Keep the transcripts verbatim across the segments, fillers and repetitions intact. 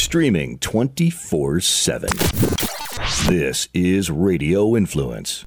Streaming twenty-four seven. This is Radio Influence.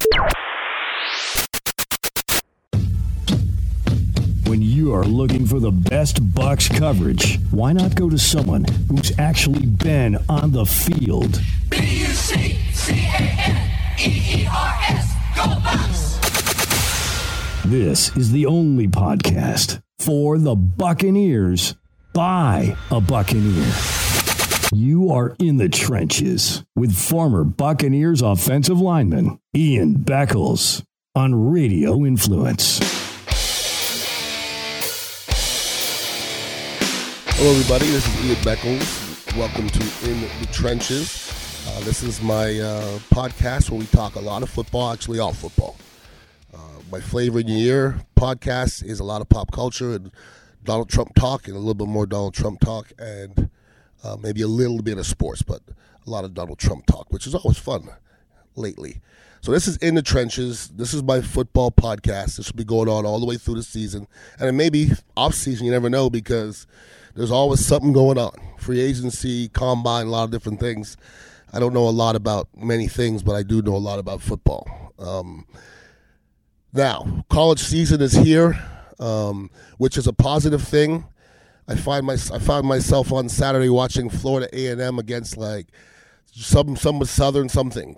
When you are looking for the best Bucks coverage, why not go to someone who's actually been on the field? B U C C A N E E R S, go Bucks! This is the only podcast for the Buccaneers by a Buccaneer. You are in the trenches with former Buccaneers offensive lineman Ian Beckles on Radio Influence. Hello, everybody. This is Ian Beckles. Welcome to In the Trenches. Uh, this is my uh, podcast where we talk a lot of football, actually all football. Uh, my flavor in the year podcast is a lot of pop culture and Donald Trump talk and a little bit more Donald Trump talk and uh, maybe a little bit of sports, but a lot of Donald Trump talk, which is always fun lately. So this is In the Trenches. This is my football podcast. This will be going on all the way through the season. And it may be off-season, you never know, because there's always something going on. Free agency, combine, a lot of different things. I don't know a lot about many things, but I do know a lot about football. Um, now, college season is here, um, which is a positive thing. I find my I found myself on Saturday watching Florida A and M against like some some Southern something,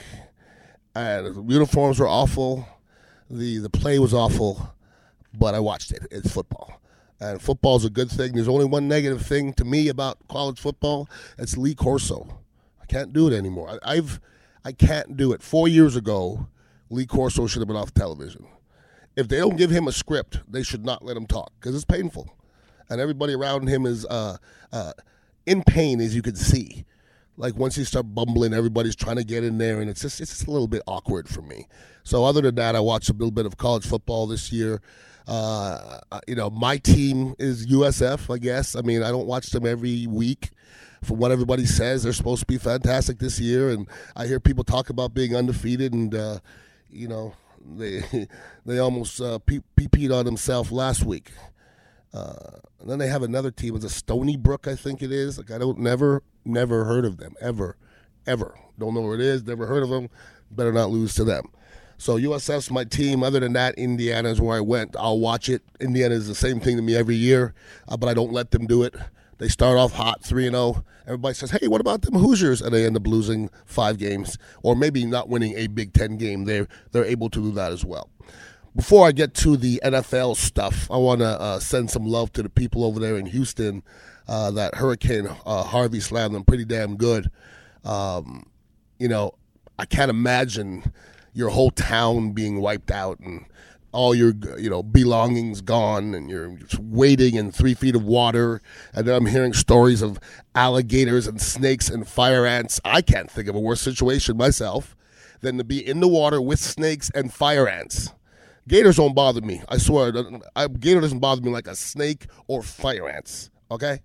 and the uniforms were awful, the the play was awful, but I watched it. It's football. And football is a good thing. There's only one negative thing to me about college football. It's Lee Corso. I can't do it anymore. I, I've, I can't do it. Four years ago, Lee Corso should have been off television. If they don't give him a script, they should not let him talk because it's painful. And everybody around him is uh, uh, in pain, as you can see. Like once you start bumbling, everybody's trying to get in there, and it's just it's just a little bit awkward for me. So other than that, I watched a little bit of college football this year. Uh, you know, my team is U S F, I guess. I mean, I don't watch them every week. From what everybody says, they're supposed to be fantastic this year, and I hear people talk about being undefeated, and, uh, you know, they they almost uh, P P'd on themselves last week. Uh, and then they have another team. It's a Stony Brook, I think it is. Like, I don't never, never heard of them, ever, ever. Don't know where it is, never heard of them. Better not lose to them. So U S F's my team. Other than that, Indiana is where I went. I'll watch it. Indiana is the same thing to me every year, uh, but I don't let them do it. They start off hot, three and oh. Everybody says, hey, what about them Hoosiers? And they end up losing five games or maybe not winning a Big Ten game. They're, they're able to do that as well. Before I get to the N F L stuff, I want to uh, send some love to the people over there in Houston. Uh, that Hurricane uh, Harvey slammed them pretty damn good. Um, you know, I can't imagine your whole town being wiped out and all your, you know, belongings gone, and you're just wading in three feet of water. And then I'm hearing stories of alligators and snakes and fire ants. I can't think of a worse situation myself than to be in the water with snakes and fire ants. Gators don't bother me. I swear, a gator doesn't bother me like a snake or fire ants, okay?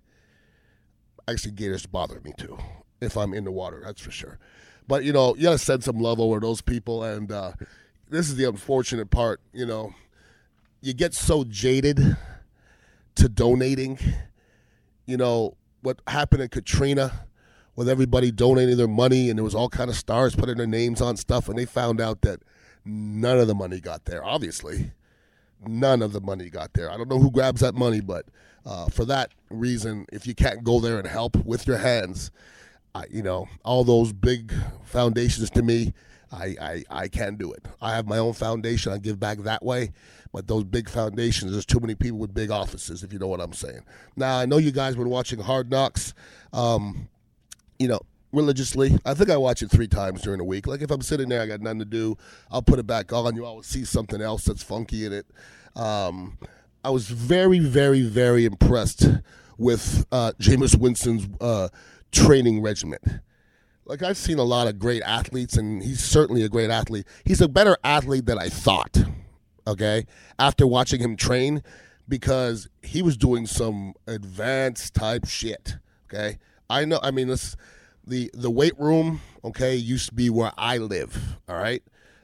Actually, gators bother me too if I'm in the water, that's for sure. But, you know, you got to send some love over to those people. And uh, this is the unfortunate part, you know. You get so jaded to donating. You know, what happened in Katrina with everybody donating their money, and there was all kind of stars putting their names on stuff, and they found out that none of the money got there, obviously. None of the money got there. I don't know who grabs that money, but uh, for that reason, if you can't go there and help with your hands, I, you know, all those big foundations to me, I, I, I can't do it. I have my own foundation. I give back that way. But those big foundations, there's too many people with big offices, if you know what I'm saying. Now, I know you guys been watching Hard Knocks, um, you know, religiously. I think I watch it three times during the week. Like, if I'm sitting there, I got nothing to do, I'll put it back on. You always see something else that's funky in it. Um, I was very, very, very impressed with uh, Jameis Winston's uh training regimen. Like, I've seen a lot of great athletes, and he's certainly a great athlete. He's a better athlete than I thought, okay, after watching him train, because he was doing some advanced type shit, okay? I know, I mean, this, the, the weight room, okay, used to be where I live, all right?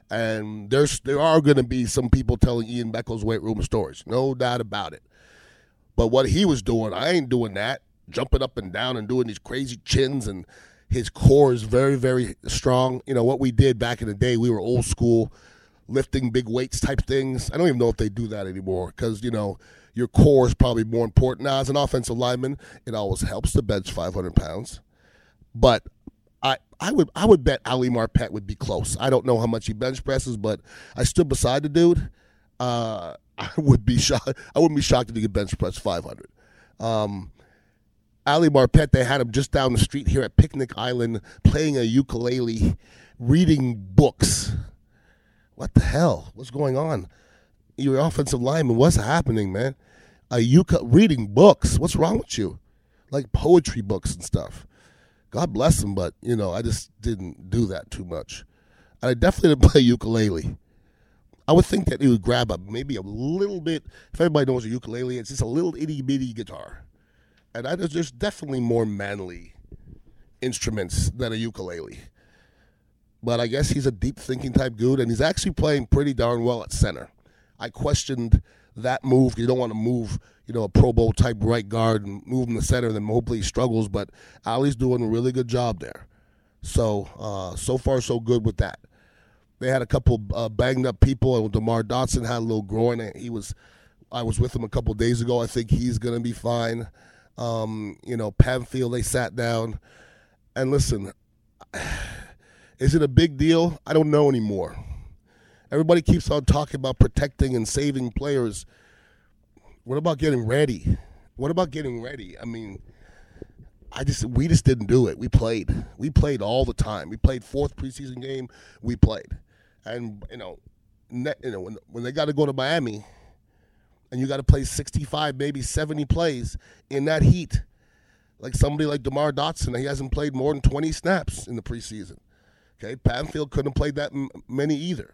And there's there are going to be some people telling Ian Beckles weight room stories, no doubt about it. But what he was doing, I ain't doing that. jumping up and down and doing these crazy chins, and his core is very, very strong. You know, what we did back in the day, we were old school, lifting big weights type things. I don't even know if they do that anymore because, you know, your core is probably more important. Now, as an offensive lineman, it always helps to bench five hundred pounds. But I I would I would bet Ali Marpet would be close. I don't know how much he bench presses, but I stood beside the dude. Uh, I would be shocked. I wouldn't be shocked if he could bench press five hundred. Um, Ali Marpet, they had him just down the street here at Picnic Island playing a ukulele, reading books. What the hell? What's going on? You're an offensive lineman. What's happening, man? A ukulele, reading books. What's wrong with you? Like poetry books and stuff. God bless him, but, you know, I just didn't do that too much. And I definitely didn't play ukulele. I would think that he would grab a maybe a little bit, if everybody knows a ukulele, it's just a little itty-bitty guitar. And I, there's definitely more manly instruments than a ukulele. But I guess he's a deep-thinking type dude, and he's actually playing pretty darn well at center. I questioned that move. You don't want to move, you know, a Pro Bowl type right guard and move him to center, and then hopefully he struggles. But Ali's doing a really good job there. So, uh, so far, so good with that. They had a couple uh, banged up people, and DeMar Dotson had a little groin. He was, I was with him a couple days ago. I think he's going to be fine. Um, you know, Pamphile, they sat down. And listen, is it a big deal? I don't know anymore. Everybody keeps on talking about protecting and saving players. What about getting ready? What about getting ready? I mean, I just we just didn't do it. We played. We played all the time. We played fourth preseason game. We played. And, you know, ne- you know when, when they got to go to Miami and you got to play sixty-five, maybe seventy plays in that heat, like somebody like DeMar Dotson, he hasn't played more than twenty snaps in the preseason. Okay, Pamphile couldn't have played that m- many either.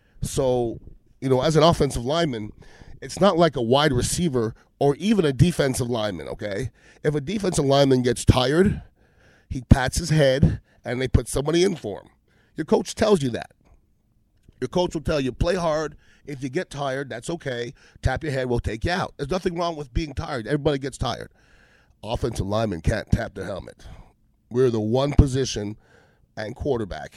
So, you know, as an offensive lineman, it's not like a wide receiver or even a defensive lineman, okay? If a defensive lineman gets tired, he pats his head and they put somebody in for him. Your coach tells you that. Your coach will tell you, play hard. If you get tired, that's okay. Tap your head, we'll take you out. There's nothing wrong with being tired. Everybody gets tired. Offensive linemen can't tap their helmet. We're the one position, and quarterback,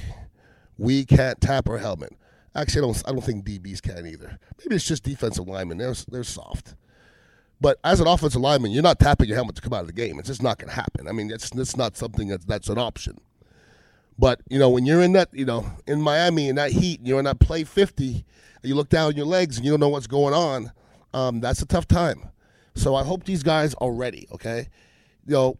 we can't tap our helmet. Actually, I don't, I don't think D Bs can either. Maybe it's just defensive linemen. They're, they're soft. But as an offensive lineman, you're not tapping your helmet to come out of the game. It's just not going to happen. I mean, it's, it's not something that's, that's an option. But, you know, when you're in that, you know, in Miami in that heat, you're in that play fifty, and you look down your legs and you don't know what's going on, um, that's a tough time. So I hope these guys are ready, okay? You know,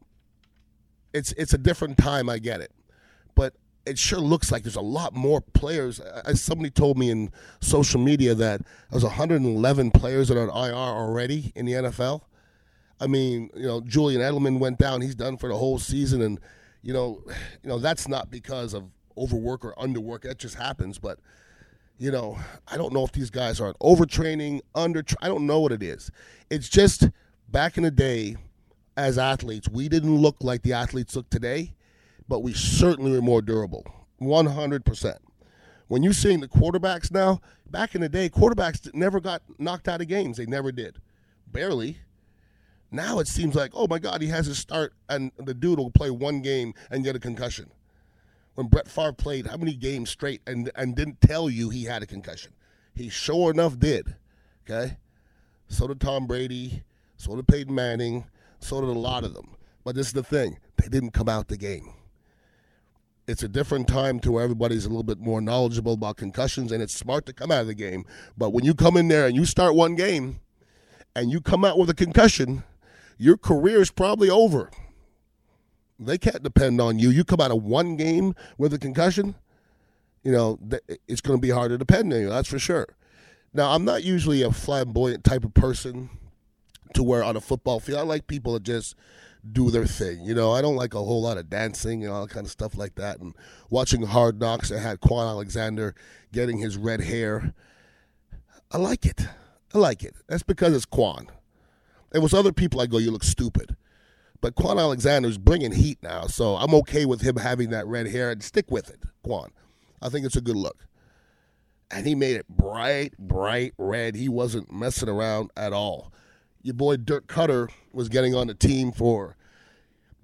it's it's a different time, I get it. But it sure looks like there's a lot more players. As somebody told me in social media that there's one hundred eleven players that are on I R already in the N F L. I mean, you know, Julian Edelman went down. He's done for the whole season. And, you know, you know that's not because of overwork or underwork. That just happens. But, you know, I don't know if these guys are overtraining, under. I don't know what it is. It's just back in the day as athletes, we didn't look like the athletes look today. But we certainly were more durable, one hundred percent. When you're seeing the quarterbacks now, back in the day, quarterbacks never got knocked out of games. They never did. Barely. Now it seems like, oh, my God, he has to start, and the dude will play one game and get a concussion. When Brett Favre played how many games straight and, and didn't tell you he had a concussion? He sure enough did, okay? So did Tom Brady. So did Peyton Manning. So did a lot of them. But this is the thing. They didn't come out the game. It's a different time to where everybody's a little bit more knowledgeable about concussions, and it's smart to come out of the game. But when you come in there and you start one game and you come out with a concussion, your career is probably over. They can't depend on you. You come out of one game with a concussion, you know, it's going to be hard to depend on you, that's for sure. Now, I'm not usually a flamboyant type of person to where on a football field, I like people that just do their thing. You know, I don't like a whole lot of dancing and all kind of stuff like that. And watching Hard Knocks, I had Quan Alexander getting his red hair. I like it. I like it. That's because it's Quan. There was other people I go, you look stupid. But Quan Alexander's bringing heat now, so I'm okay with him having that red hair, and stick with it, Quan. I think it's a good look. And he made it bright, bright red. He wasn't messing around at all. Your boy Dirk Cutter was getting on the team for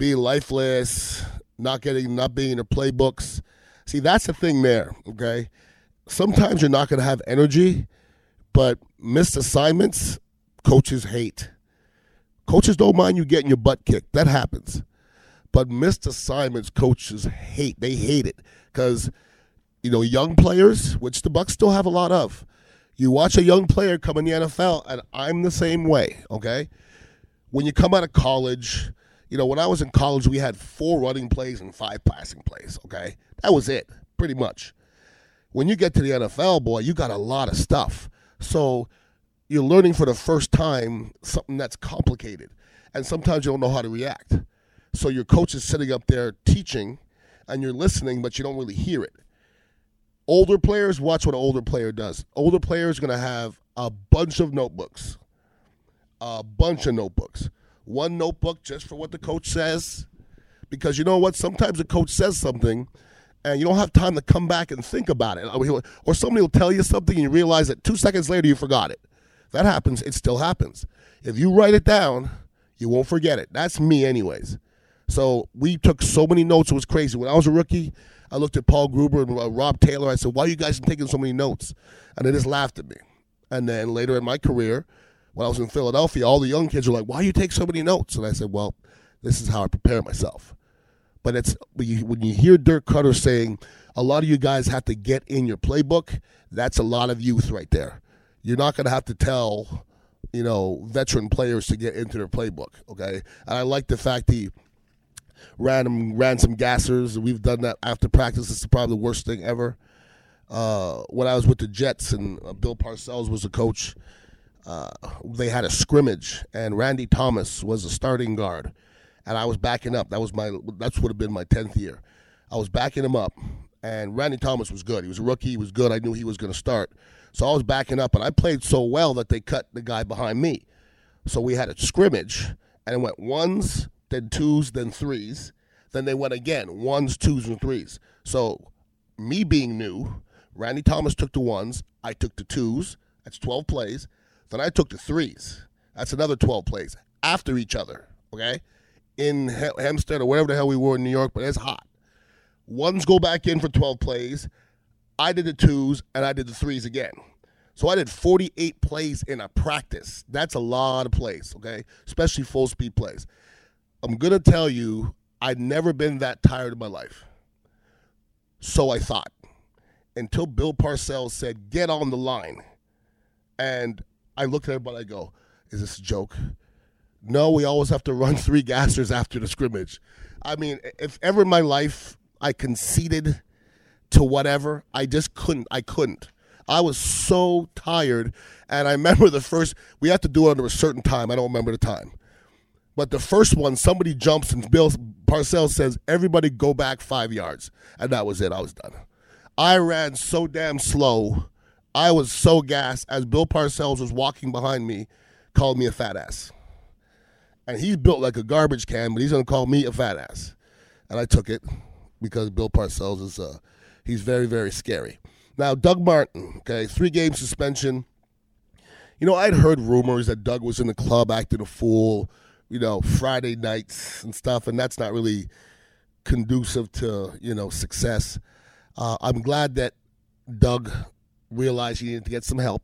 being lifeless, not getting, not being in their playbooks. See, that's the thing there, okay? Sometimes you're not going to have energy, but missed assignments, coaches hate. Coaches don't mind you getting your butt kicked. That happens. But missed assignments, coaches hate. They hate it because, you know, young players, which the Bucs still have a lot of, you watch a young player come in the N F L, and I'm the same way, okay? When you come out of college, you know, when I was in college, we had four running plays and five passing plays, okay? That was it, pretty much. When you get to the N F L, boy, you got a lot of stuff. So you're learning for the first time something that's complicated, and sometimes you don't know how to react. So your coach is sitting up there teaching, and you're listening, but you don't really hear it. Older players, watch what an older player does. Older players are going to have a bunch of notebooks, a bunch of notebooks. One notebook just for what the coach says, because you know what? Sometimes the coach says something, and you don't have time to come back and think about it. Or somebody will tell you something, and you realize that two seconds later you forgot it. That happens. It still happens. If you write it down, you won't forget it. That's me anyways. So we took so many notes. It was crazy. When I was a rookie, I looked at Paul Gruber and uh, Rob Taylor. I said, why are you guys taking so many notes? And they just laughed at me. And then later in my career, when I was in Philadelphia, all the young kids were like, why do you take so many notes? And I said, well, this is how I prepare myself. But it's when you, when you hear Dirk Cutter saying, a lot of you guys have to get in your playbook, that's a lot of youth right there. You're not going to have to tell, you know, veteran players to get into their playbook, okay? And I like the fact he ran, ran some gassers. We've done that after practice. It's probably the worst thing ever. Uh, when I was with the Jets and uh, Bill Parcells was the coach, uh, they had a scrimmage, and Randy Thomas was a starting guard, and I was backing up. That was my that's would have been my tenth year. I was backing him up, and Randy Thomas was good. He was a rookie. He was good. I knew he was going to start. So I was backing up, and I played so well that they cut the guy behind me. So we had a scrimmage, and it went ones, then twos, then threes. Then they went again, ones, twos, and threes. So me being new, Randy Thomas took the ones. I took the twos. That's twelve plays. Then I took the threes. That's another twelve plays after each other, okay? In Hempstead or wherever the hell we were in New York, but it's hot. Ones go back in for twelve plays. I did the twos, and I did the threes again. So I did forty-eight plays in a practice. That's a lot of plays, okay? Especially full-speed plays. I'm going to tell you, I'd never been that tired in my life. So I thought. Until Bill Parcells said, get on the line. And I looked at everybody, I go, is this a joke? No, we always have to run three gassers after the scrimmage. I mean, if ever in my life I conceded to whatever, I just couldn't. I couldn't. I was so tired, and I remember the first, we had to do it under a certain time. I don't remember the time. But the first one, somebody jumps, and Bill Parcells says, everybody go back five yards. And that was it. I was done. I ran so damn slow. I was so gassed as Bill Parcells was walking behind me, called me a fat ass. And he's built like a garbage can, but he's going to call me a fat ass. And I took it because Bill Parcells is, uh, he's very, very scary. Now, Doug Martin, okay, three-game suspension. You know, I'd heard rumors that Doug was in the club acting a fool, you know, Friday nights and stuff, and that's not really conducive to, you know, success. Uh, I'm glad that Doug realized he needed to get some help.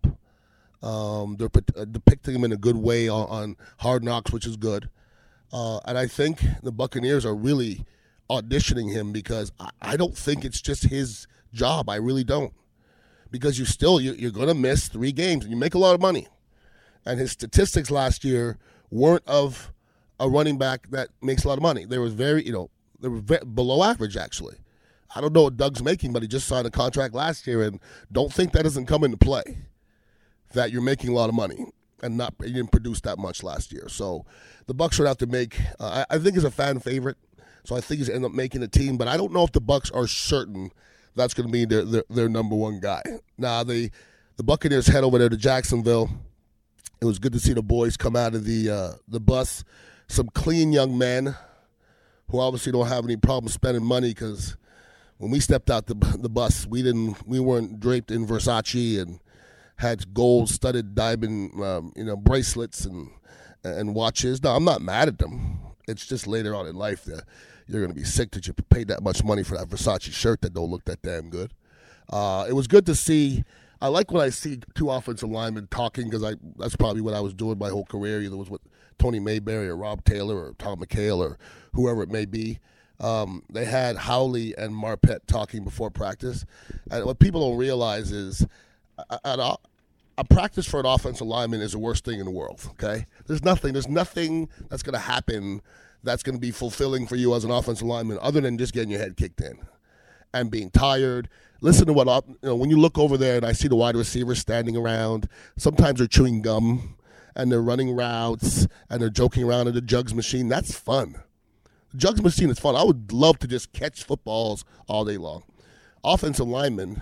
Um, they're uh, depicting him in a good way on, on Hard Knocks, which is good. Uh, and I think the Buccaneers are really auditioning him because I, I don't think it's just his job. I really don't. Because you still, you, you're going to miss three games, and you make a lot of money. And his statistics last year weren't of a running back that makes a lot of money. They were very, you know, they were very, below average, actually. I don't know what Doug's making, but he just signed a contract last year, and don't think that doesn't come into play, that you're making a lot of money and not you didn't produce that much last year. So the Bucs would have to make, uh, I, I think he's a fan favorite, so I think he's end up making a team, but I don't know if the Bucs are certain that's going to be their, their their number one guy. Now, the, the Buccaneers head over there to Jacksonville. It was good to see the boys come out of the uh, the bus. Some clean young men who obviously don't have any problem spending money because when we stepped out the the bus, we didn't we weren't draped in Versace and had gold-studded diamond um, you know bracelets and and watches. No, I'm not mad at them. It's just later on in life that you're going to be sick that you paid that much money for that Versace shirt that don't look that damn good. Uh, it was good to see. I like when I see two offensive linemen talking because I that's probably what I was doing my whole career. Either it was with Tony Mayberry or Rob Taylor or Tom McHale or whoever it may be. Um, they had Howley and Marpet talking before practice. And what people don't realize is a, a, a practice for an offensive lineman is the worst thing in the world, okay? There's nothing, there's nothing that's going to happen that's going to be fulfilling for you as an offensive lineman other than just getting your head kicked in and being tired. Listen to what, you know, when you look over there and I see the wide receivers standing around, sometimes they're chewing gum and they're running routes and they're joking around in the jugs machine. That's fun. The jugs machine is fun. I would love to just catch footballs all day long. Offensive linemen,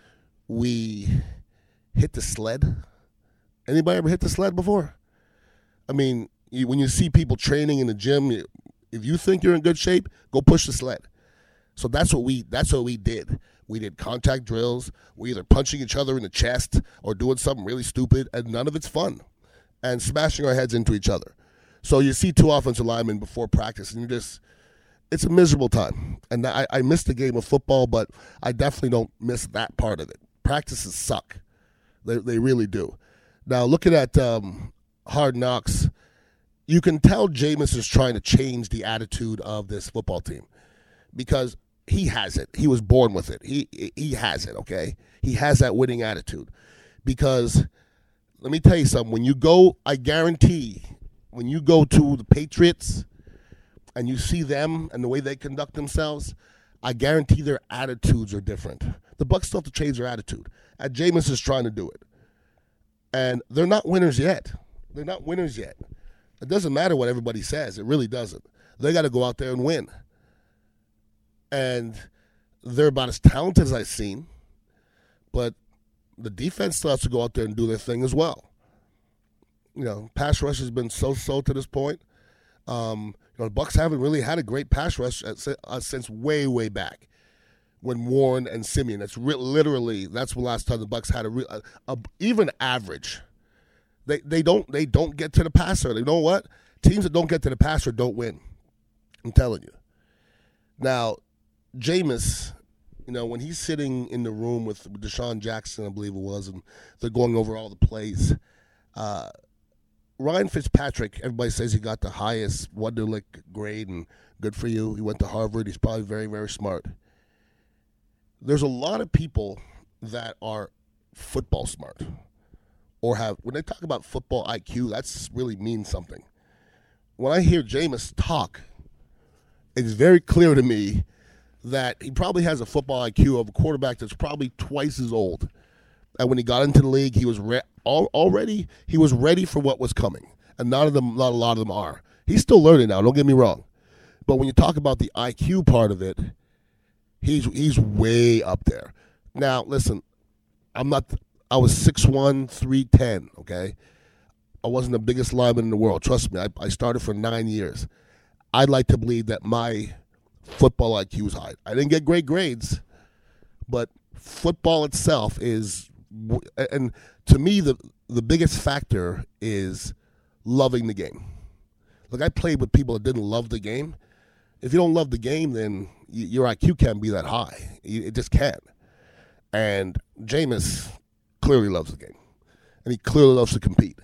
we hit the sled. Anybody ever hit the sled before? I mean, you, when you see people training in the gym, you, if you think you're in good shape, go push the sled. So that's what we that's what we did. We did contact drills. We either punching each other in the chest or doing something really stupid, and none of it's fun. And smashing our heads into each other. So you see two offensive linemen before practice, and you just it's a miserable time. And I, I miss the game of football, but I definitely don't miss that part of it. Practices suck. They they really do. Now, looking at um, Hard Knocks, you can tell Jameis is trying to change the attitude of this football team because he has it. He was born with it. He he has it, okay? He has that winning attitude. Because, let me tell you something. When you go, I guarantee, when you go to the Patriots and you see them and the way they conduct themselves, I guarantee their attitudes are different. The Bucs still have to change their attitude. And Jameis is trying to do it. And they're not winners yet. They're not winners yet. It doesn't matter what everybody says. It really doesn't. They got to go out there and win. And they're about as talented as I've seen. But the defense still has to go out there and do their thing as well. You know, pass rush has been so-so to this point. Um, you know, the Bucs haven't really had a great pass rush at, uh, since way, way back when Warren and Simeon. That's re- literally that's the last time the Bucs had a, re- a, a even average. They they don't they don't get to the passer. You know what? Teams that don't get to the passer don't win. I'm telling you. Now, Jameis, you know, when he's sitting in the room with Deshaun Jackson, I believe it was, and they're going over all the plays. Uh, Ryan Fitzpatrick, everybody says he got the highest Wonderlic grade, and good for you. He went to Harvard. He's probably very, very smart. There's a lot of people that are football smart or have, when they talk about football I Q, that's really means something. When I hear Jameis talk, it's very clear to me that he probably has a football I Q of a quarterback that's probably twice as old. And when he got into the league, he was re- already he was ready for what was coming. And none of them, not a lot of them are. He's still learning now, don't get me wrong. But when you talk about the I Q part of it, he's he's way up there. Now, listen, I'm not I was six one, three ten, okay? I wasn't the biggest lineman in the world. Trust me, I, I started for nine years. I'd like to believe that my football I Q is high. I didn't get great grades, but football itself is, and to me, the the biggest factor is loving the game. Like, I played with people that didn't love the game. If you don't love the game, then you, your I Q can't be that high. You, it just can't. And Jameis clearly loves the game, and he clearly loves to compete.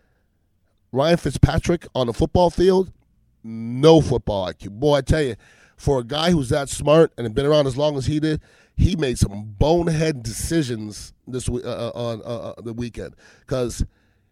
Ryan Fitzpatrick on the football field, no football I Q. Boy, I tell you, for a guy who's that smart and had been around as long as he did, he made some bonehead decisions this uh, on uh, uh, the weekend. Because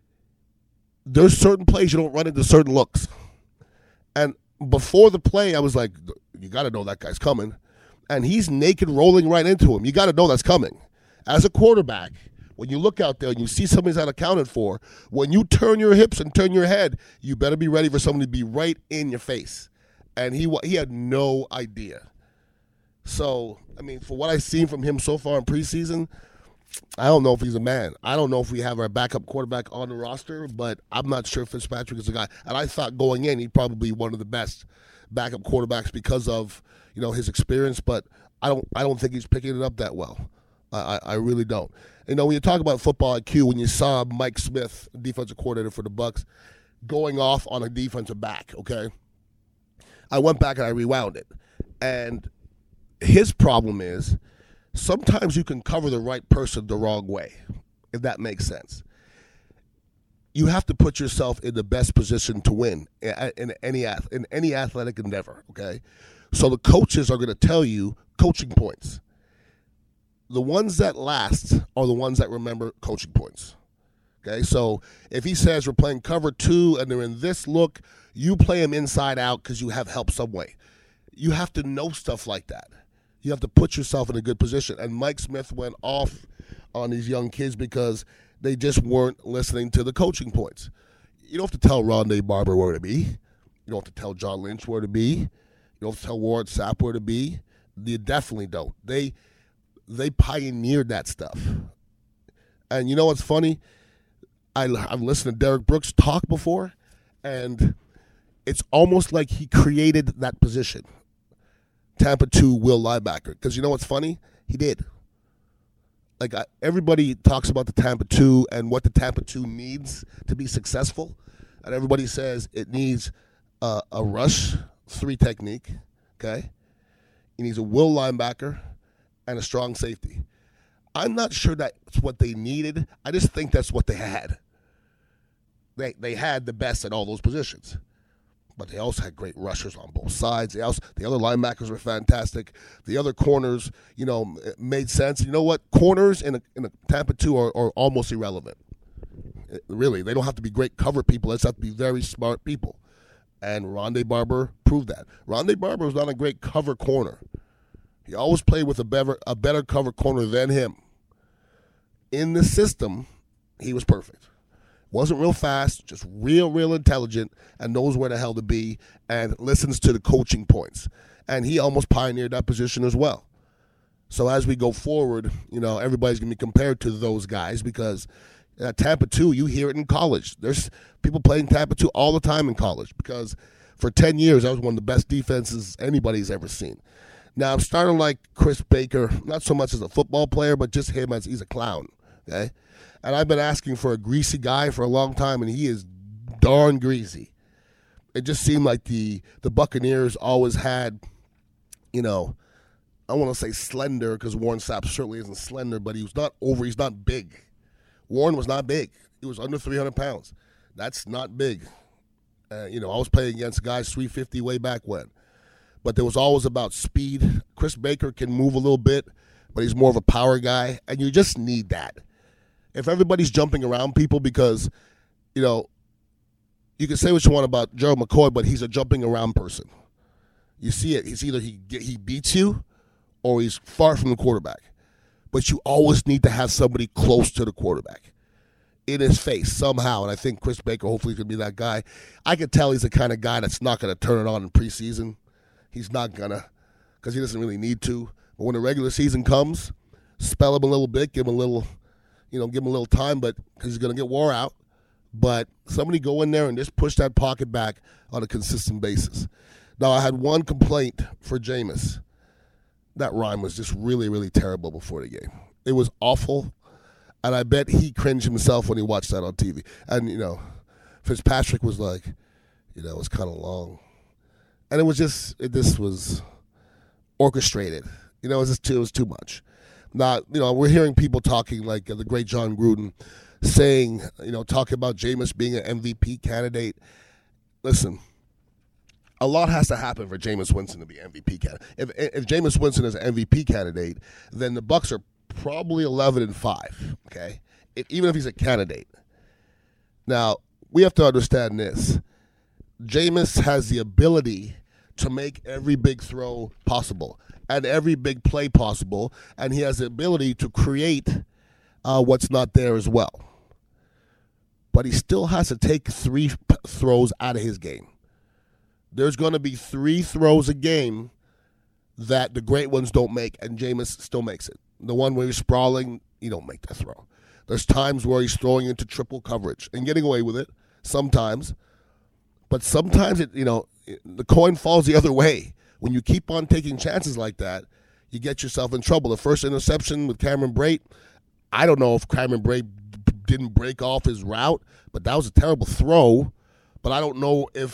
there's certain plays you don't run into certain looks. And before the play, I was like, you got to know that guy's coming. And he's naked rolling right into him. You got to know that's coming. As a quarterback, when you look out there and you see somebody's not accounted for, when you turn your hips and turn your head, you better be ready for somebody to be right in your face. And he he had no idea. So, I mean, for what I've seen from him so far in preseason, I don't know if he's a man. I don't know if we have our backup quarterback on the roster, but I'm not sure Fitzpatrick is the guy. And I thought going in, he'd probably be one of the best backup quarterbacks because of, you know, his experience. But I don't I don't think he's picking it up that well. I, I really don't. You know, when you talk about football I Q, when you saw Mike Smith, defensive coordinator for the Bucs, going off on a defensive back, okay? I went back and I rewound it. And his problem is sometimes you can cover the right person the wrong way, if that makes sense. You have to put yourself in the best position to win in any in any athletic endeavor, okay? So the coaches are going to tell you coaching points. The ones that last are the ones that remember coaching points. Okay, so if he says we're playing cover two and they're in this look, you play them inside out because you have help some way. You have to know stuff like that. You have to put yourself in a good position. And Mike Smith went off on these young kids because they just weren't listening to the coaching points. You don't have to tell Rondé Barber where to be. You don't have to tell John Lynch where to be. You don't have to tell Warren Sapp where to be. You definitely don't. They they pioneered that stuff. And you know what's funny? I, I've listened to Derek Brooks talk before, and it's almost like he created that position. Tampa two will linebacker. Because you know what's funny? He did. Like, I, everybody talks about the Tampa two and what the Tampa two needs to be successful. And everybody says it needs uh, a rush three technique, okay? It needs a will linebacker and a strong safety. I'm not sure that's what they needed. I just think that's what they had. They they had the best at all those positions. But they also had great rushers on both sides. They also, the other linebackers were fantastic. The other corners, you know, made sense. You know what? Corners in a, in a Tampa two are, are almost irrelevant. It, really, they don't have to be great cover people. They just have to be very smart people. And Rondé Barber proved that. Rondé Barber was not a great cover corner. He always played with a better, a better cover corner than him. In the system, he was perfect. Wasn't real fast, just real, real intelligent, and knows where the hell to be, and listens to the coaching points. And he almost pioneered that position as well. So as we go forward, you know, everybody's going to be compared to those guys because uh, Tampa two, you hear it in college. There's people playing Tampa two all the time in college because for ten years, that was one of the best defenses anybody's ever seen. Now, I'm starting to like Chris Baker, not so much as a football player, but just him as he's a clown, okay? And I've been asking for a greasy guy for a long time, and he is darn greasy. It just seemed like the, the Buccaneers always had, you know, I want to say slender because Warren Sapp certainly isn't slender, but he was not over, he's not big. Warren was not big. He was under three hundred pounds. That's not big. Uh, you know, I was playing against guys three fifty way back when. But there was always about speed. Chris Baker can move a little bit, but he's more of a power guy, and you just need that. If everybody's jumping around people because, you know, you can say what you want about Gerald McCoy, but he's a jumping around person. You see it. It's either he he beats you or he's far from the quarterback. But you always need to have somebody close to the quarterback in his face somehow. And I think Chris Baker hopefully could be that guy. I could tell he's the kind of guy that's not going to turn it on in preseason. He's not going to because he doesn't really need to. But when the regular season comes, spell him a little bit, give him a little, you know, give him a little time, but because he's going to get wore out. But somebody go in there and just push that pocket back on a consistent basis. Now, I had one complaint for Jameis. That rhyme was just really, really terrible before the game. It was awful, and I bet he cringed himself when he watched that on T V. And, you know, Fitzpatrick was like, you know, it was kind of long. And it was just, it just was orchestrated. You know, it was just too, it was too much. Now, you know, we're hearing people talking like uh, the great John Gruden saying, you know, talking about Jameis being an M V P candidate. Listen, a lot has to happen for Jameis Winston to be M V P candidate. If if Jameis Winston is an M V P candidate, then the Bucs are probably eleven and five. Okay, if, even if he's a candidate. Now we have to understand this: Jameis has the ability to make every big throw possible and every big play possible, and he has the ability to create uh, what's not there as well. But he still has to take three p- throws out of his game. There's going to be three throws a game that the great ones don't make, and Jameis still makes it. The one where he's sprawling, you don't make that throw. There's times where he's throwing into triple coverage and getting away with it sometimes. But sometimes, it, you know, it, the coin falls the other way. When you keep on taking chances like that, you get yourself in trouble. The first interception with Cameron Brate, I don't know if Cameron Brate didn't break off his route, but that was a terrible throw. But I don't know if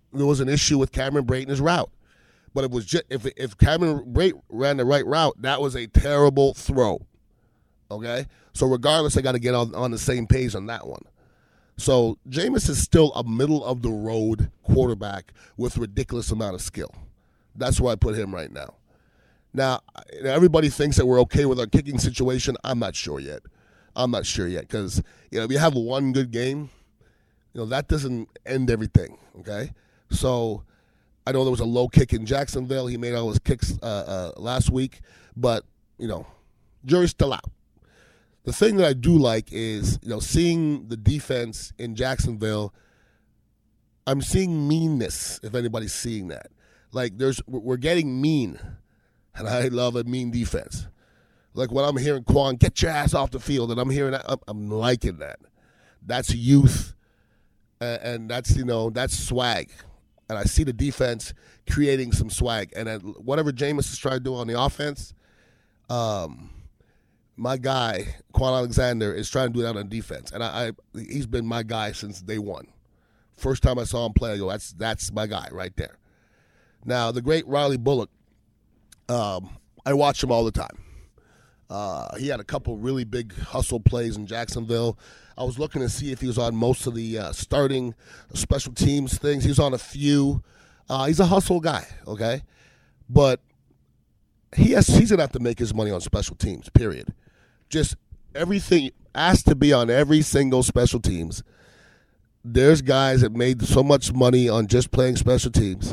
there was an issue with Cameron Brate and his route. But it was just, if if Cameron Brate ran the right route, that was a terrible throw. Okay? So regardless, I got to get on, on the same page on that one. So Jameis is still a middle-of-the-road quarterback with a ridiculous amount of skill. That's where I put him right now. Now, everybody thinks that we're okay with our kicking situation. I'm not sure yet. I'm not sure yet because, you know, if you have one good game, you know, that doesn't end everything, okay? So I know there was a low kick in Jacksonville. He made all his kicks uh, uh, last week. But, you know, jury's still out. The thing that I do like is, you know, seeing the defense in Jacksonville, I'm seeing meanness, if anybody's seeing that. Like, there's we're getting mean, and I love a mean defense. Like when I'm hearing Quan, get your ass off the field, and I'm hearing that, I'm, I'm liking that. That's youth, and, and that's, you know, that's swag. And I see the defense creating some swag. And then whatever Jameis is trying to do on the offense, um, my guy, Quan Alexander, is trying to do that on defense. And I, I he's been my guy since day one. First time I saw him play, I go, that's that's my guy right there. Now, the great Riley Bullock, um, I watch him all the time. Uh, he had a couple really big hustle plays in Jacksonville. I was looking to see if he was on most of the uh, starting special teams things. He was on a few. Uh, he's a hustle guy, okay? But he has, he's going to have to make his money on special teams, period. Just everything has to be on every single special teams. There's guys that made so much money on just playing special teams.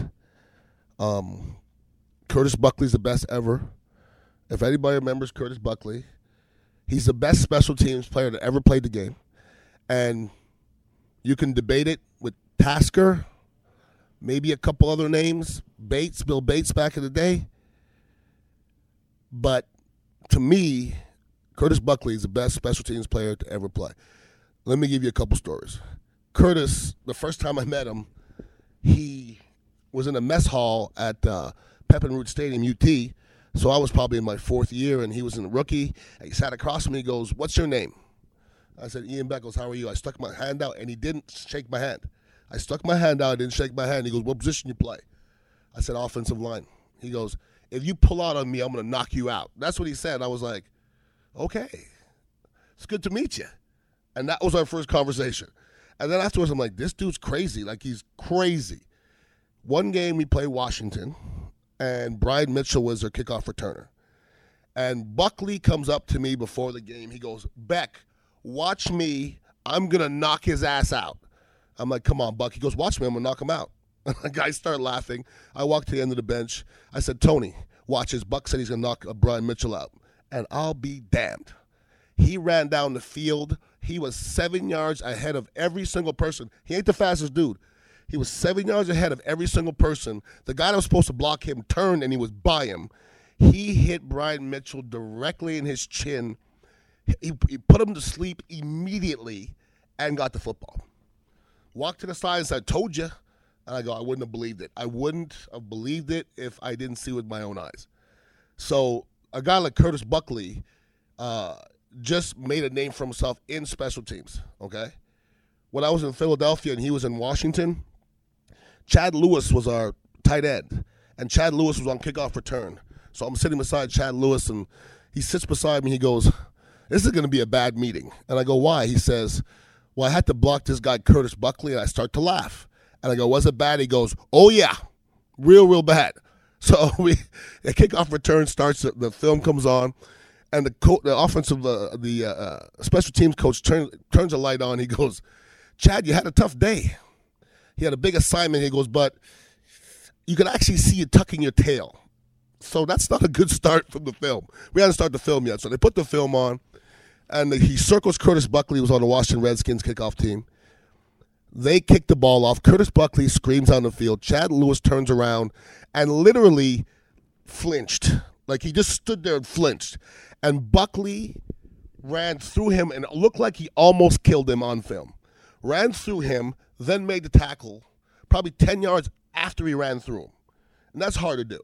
Um, Curtis Buckley's the best ever. If anybody remembers Curtis Buckley, he's the best special teams player that ever played the game. And you can debate it with Tasker, maybe a couple other names, Bates, Bill Bates back in the day. But to me, Curtis Buckley is the best special teams player to ever play. Let me give you a couple stories. Curtis, the first time I met him, he was in a mess hall at uh, Pepin Root Stadium, U T. So I was probably in my fourth year, and he was a rookie. And he sat across from me. He goes, "What's your name?" I said, "Ian Beckles, how are you?" I stuck my hand out, and he didn't shake my hand. I stuck my hand out, didn't shake my hand. He goes, "What position you play?" I said, "Offensive line." He goes, "If you pull out on me, I'm going to knock you out." That's what he said. I was like, okay, it's good to meet you. And that was our first conversation. And then afterwards, I'm like, this dude's crazy. Like, he's crazy. One game we played Washington, and Brian Mitchell was their kickoff returner. And Buckley comes up to me before the game. He goes, "Beck, watch me. I'm going to knock his ass out." I'm like, "Come on, Buck." He goes, "Watch me. I'm going to knock him out." The guys start laughing. I walked to the end of the bench. I said, "Tony, watch his." Buck said he's going to knock Brian Mitchell out. And I'll be damned. He ran down the field. He was seven yards ahead of every single person. He ain't the fastest dude. He was seven yards ahead of every single person. The guy that was supposed to block him turned, and he was by him. He hit Brian Mitchell directly in his chin. He, he put him to sleep immediately and got the football. Walked to the side and said, "I told you." And I go, I wouldn't have believed it. I wouldn't have believed it if I didn't see it with my own eyes. So a guy like Curtis Buckley uh, just made a name for himself in special teams, okay? When I was in Philadelphia and he was in Washington, Chad Lewis was our tight end, and Chad Lewis was on kickoff return. So I'm sitting beside Chad Lewis, and he sits beside me. He goes, "This is going to be a bad meeting." And I go, "Why?" He says, "Well, I had to block this guy Curtis Buckley," and I start to laugh. And I go, "Was it bad?" He goes, "Oh, yeah, real, real bad." So we, a kickoff return starts, the film comes on, and the co- the offensive, uh, the uh, special teams coach turn, turns a light on. He goes, "Chad, you had a tough day." He had a big assignment. He goes, "But you could actually see you tucking your tail." So that's not a good start from the film. We hadn't started the film yet. So they put the film on, and he circles Curtis Buckley, who was on the Washington Redskins kickoff team. They kick the ball off. Curtis Buckley screams on the field. Chad Lewis turns around and literally flinched. Like, he just stood there and flinched. And Buckley ran through him, and it looked like he almost killed him on film. Ran through him, then made the tackle probably ten yards after he ran through him. And that's hard to do.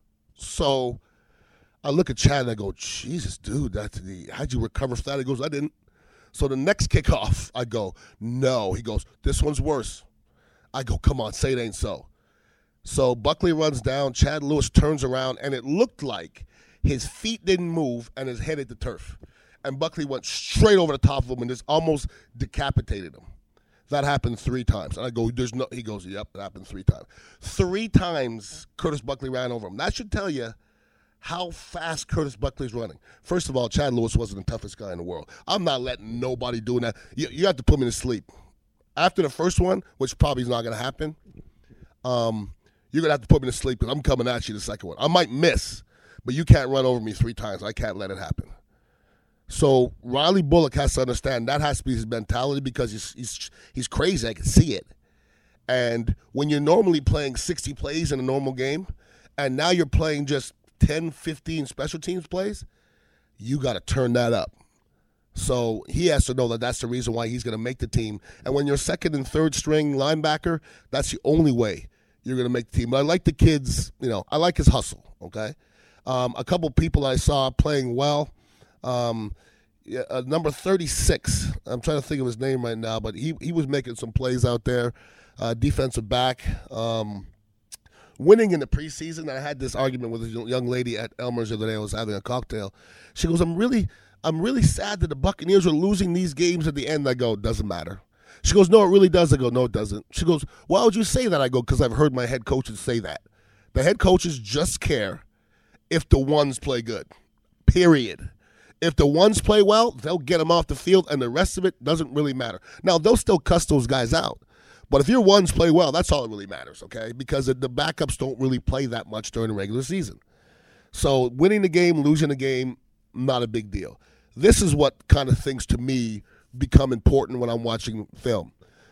So I look at Chad and I go, "Jesus, dude, that's the, how'd you recover from that?" He goes, "I didn't." So the next kickoff, I go, "No." He goes, "This one's worse." I go, come on, say it ain't so. So Buckley runs down, Chad Lewis turns around, and it looked like his feet didn't move and his head hit the turf. And Buckley went straight over the top of him and just almost decapitated him. That happened three times. And I go, there's no, he goes, yep, it happened three times. Three times Curtis Buckley ran over him. That should tell you how fast Curtis Buckley's running. First of all, Chad Lewis wasn't the toughest guy in the world. I'm not letting nobody do that. You, you have to put me to sleep. After the first one, which probably is not going to happen, um, you're going to have to put me to sleep because I'm coming at you the second one. I might miss, but you can't run over me three times. I can't let it happen. So Riley Bullock has to understand that has to be his mentality because he's he's he's crazy. I can see it. And when you're normally playing sixty plays in a normal game, and now you're playing just ten, fifteen special teams plays, you got to turn that up. So he has to know that that's the reason why he's going to make the team. And when you're second and third string linebacker, that's the only way you're going to make the team. But I like the kids, you know, I like his hustle, okay? Um, a couple people I saw playing well. Um, yeah, uh, number thirty-six, I'm trying to think of his name right now, but he, he was making some plays out there, uh, defensive back. Um, winning in the preseason, I had this argument with a young lady at Elmer's the other day. I was having a cocktail. She goes, I'm really I'm really sad that the Buccaneers are losing these games at the end. I go, doesn't matter. She goes, no, it really does. I go, no, it doesn't. She goes, why would you say that? I go, because I've heard my head coaches say that. The head coaches just care if the ones play good, period. If the ones play well, they'll get them off the field, and the rest of it doesn't really matter. Now, they'll still cuss those guys out. But if your ones play well, that's all that really matters, okay? Because the backups don't really play that much during the regular season. So winning the game, losing the game, not a big deal. This is what kind of things to me become important when I'm watching film.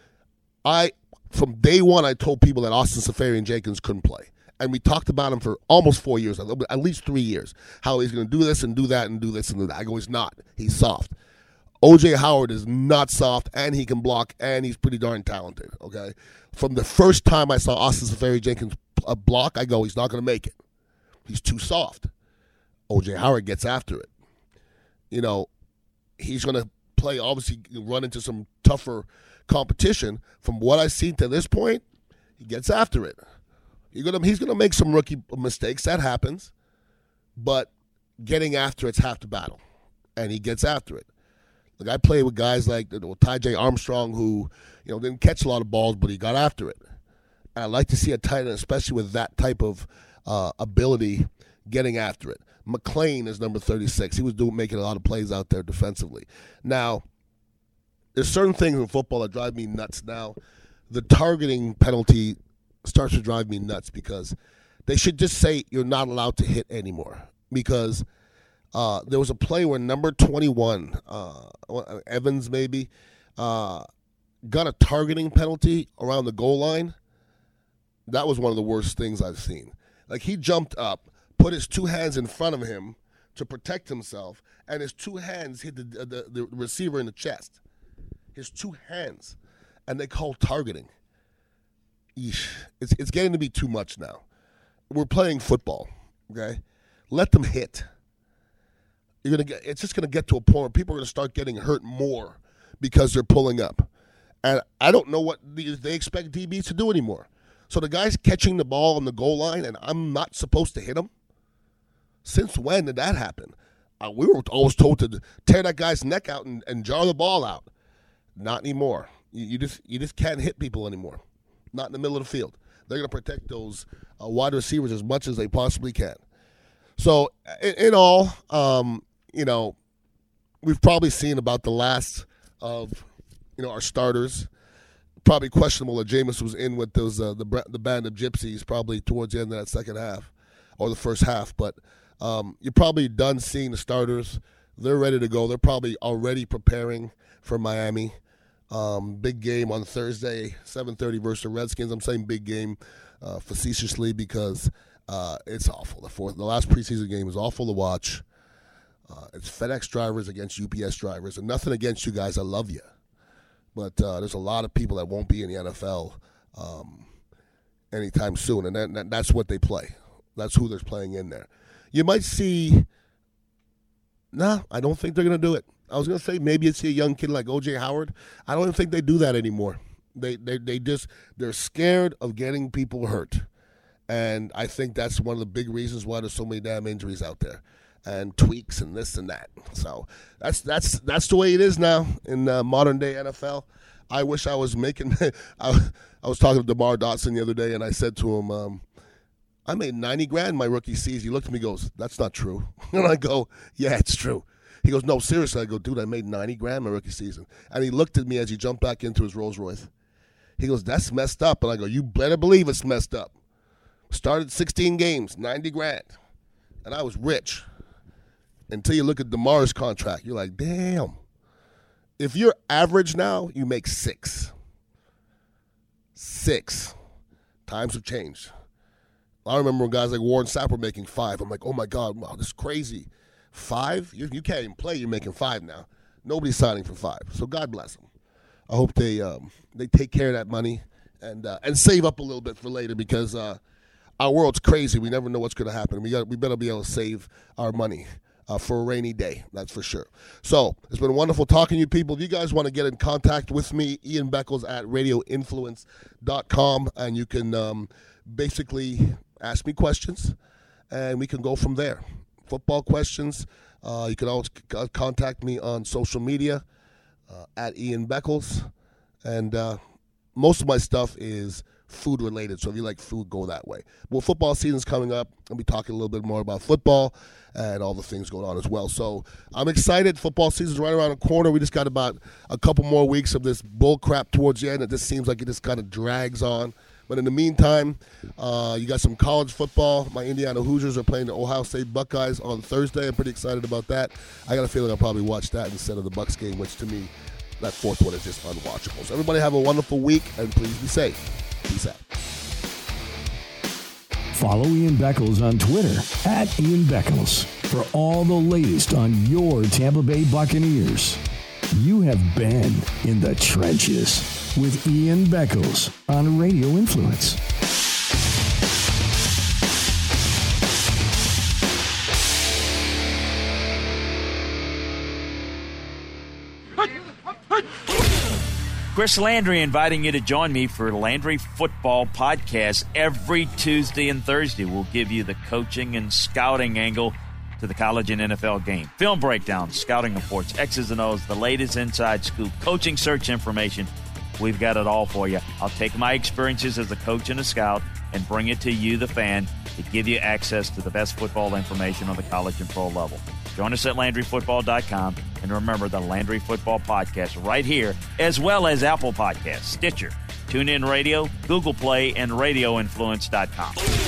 I, from day one, I told people that Austin Seferian-Jenkins couldn't play. And we talked about him for almost four years, at least three years, how he's going to do this and do that and do this and do that. I go, he's not. He's soft. O J Howard is not soft, and he can block, and he's pretty darn talented, okay? From the first time I saw Austin Seferian-Jenkins block, I go, he's not going to make it. He's too soft. O J Howard gets after it. You know, he's going to play, obviously, run into some tougher competition. From what I've seen to this point, he gets after it. You're gonna, he's going to make some rookie mistakes. That happens. But getting after it's half the battle, and he gets after it. Like I play with guys like you know, Ty J. Armstrong who you know didn't catch a lot of balls, but he got after it. And I like to see a tight end, especially with that type of uh, ability, getting after it. McClain is number thirty-six. He was doing making a lot of plays out there defensively. Now, there's certain things in football that drive me nuts now. The targeting penalty starts to drive me nuts because they should just say you're not allowed to hit anymore. Because uh, there was a play where number twenty-one, uh, Evans maybe, uh, got a targeting penalty around the goal line. That was one of the worst things I've seen. Like he jumped up, put his two hands in front of him to protect himself, and his two hands hit the, the, the receiver in the chest. His two hands. And they call targeting. Eesh. It's, it's getting to be too much now. We're playing football, okay? Let them hit. You're gonna get. It's just going to get to a point where people are going to start getting hurt more because they're pulling up. And I don't know what they expect D Bs to do anymore. So the guy's catching the ball on the goal line, and I'm not supposed to hit him? Since when did that happen? Uh, we were always told to tear that guy's neck out and, and jar the ball out. Not anymore. You, you just you just can't hit people anymore. Not in the middle of the field. They're going to protect those uh, wide receivers as much as they possibly can. So, in, in all, um, you know, we've probably seen about the last of, you know, our starters. Probably questionable that Jameis was in with those uh, the the band of gypsies probably towards the end of that second half or the first half. But um, you're probably done seeing the starters. They're ready to go. They're probably already preparing for Miami. Um, big game on Thursday, seven thirty versus the Redskins. I'm saying big game uh, facetiously because uh, it's awful. The fourth, the last preseason game is awful to watch. Uh, it's FedEx drivers against U P S drivers, and nothing against you guys. I love you. But uh, there's a lot of people that won't be in the N F L um, anytime soon, and that, that, that's what they play. That's who they're playing in there. You might see, nah, I don't think they're going to do it. I was going to say maybe you'd see a young kid like O J Howard. I don't even think they do that anymore. They, they, they just, they're scared of getting people hurt. And I think that's one of the big reasons why there's so many damn injuries out there, and tweaks and this and that. So that's that's that's the way it is now in uh, modern day N F L. I wish I was making. I, I was talking to DeMar Dotson the other day, and I said to him, um, "I made ninety grand my rookie season." He looked at me, and goes, "That's not true." And I go, "Yeah, it's true." He goes, "No, seriously." I go, "Dude, I made ninety grand my rookie season." And he looked at me as he jumped back into his Rolls Royce. He goes, "That's messed up." And I go, "You better believe it's messed up." Started sixteen games, ninety grand. And I was rich. Until you look at DeMar's contract, you're like, damn. If you're average now, you make six. Six. Times have changed. I remember when guys like Warren Sapp were making five. I'm like, oh my God, wow, this is crazy. Five? You, you can't even play, you're making five now. Nobody's signing for five. So God bless them. I hope they um, they take care of that money and uh, and save up a little bit for later, because uh, our world's crazy. We never know what's going to happen. We got we better be able to save our money uh, for a rainy day. That's for sure. So it's been wonderful talking to you people. If you guys want to get in contact with me, Ian Beckles at radio influence dot com, and you can um, basically ask me questions, and we can go from there. Football questions. Uh, you can always c- contact me on social media uh, at Ian Beckles, and uh, most of my stuff is food related, so if you like food, go that way. Well, football season's coming up. I'll be talking a little bit more about football and all the things going on as well. So I'm excited. Football season's right around the corner. We just got about a couple more weeks of this bull crap towards the end. It just seems like it just kind of drags on. But in the meantime, uh, you got some college football. My Indiana Hoosiers are playing the Ohio State Buckeyes on Thursday. I'm pretty excited about that. I got a feeling I'll probably watch that instead of the Bucs game, which to me, that fourth one is just unwatchable. So everybody have a wonderful week, and please be safe. Peace out. Follow Ian Beckles on Twitter at Ian Beckles for all the latest on your Tampa Bay Buccaneers. You have been in the trenches with Ian Beckles on Radio Influence. Chris Landry inviting you to join me for Landry Football Podcast every Tuesday and Thursday. We'll give you the coaching and scouting angle to the college and N F L game. Film breakdowns, scouting reports, X's and O's, the latest inside scoop, coaching search information. We've got it all for you. I'll take my experiences as a coach and a scout and bring it to you, the fan, to give you access to the best football information on the college and pro level. Join us at Landry Football dot com, and remember the Landry Football Podcast right here, as well as Apple Podcasts, Stitcher, TuneIn Radio, Google Play, and radio influence dot com.